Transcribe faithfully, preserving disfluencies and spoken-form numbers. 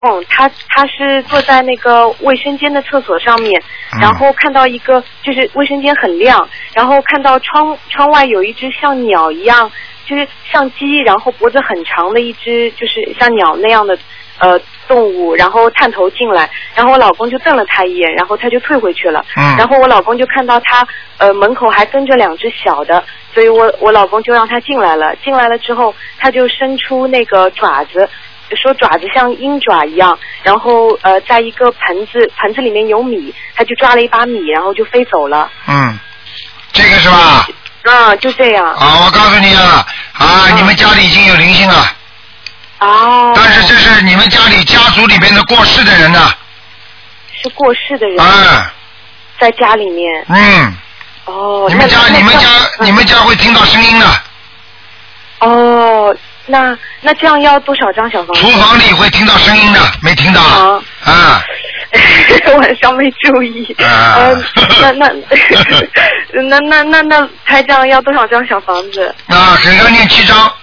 嗯，他他是坐在那个卫生间的厕所上面，然后看到一个就是卫生间很亮，然后看到窗窗外有一只像鸟一样，就是像鸡，然后脖子很长的一只就是像鸟那样的呃动物，然后探头进来，然后我老公就瞪了他一眼，然后他就退回去了。嗯。然后我老公就看到他呃门口还跟着两只小的，所以我我老公就让他进来了。进来了之后，他就伸出那个爪子。说爪子像鹰爪一样，然后呃，在一个盆子盆子里面有米，他就抓了一把米，然后就飞走了。 嗯，这个是吧？ 啊，就这样。 啊，我告诉你啊，啊，你们家里已经有灵性了。 哦。 但是这是你们家里家族里面的过世的人呢。 是过世的人。 啊。 在家里面。 嗯。 哦。 你们家你们家你们家会听到声音的。 哦。那那这样要多少张小房子？ 厨房里会听到声音的，没听到啊？啊， 晚上没注意。 啊， 呃、那那那那那那台长要多少张小房子？ 啊，给他念七张。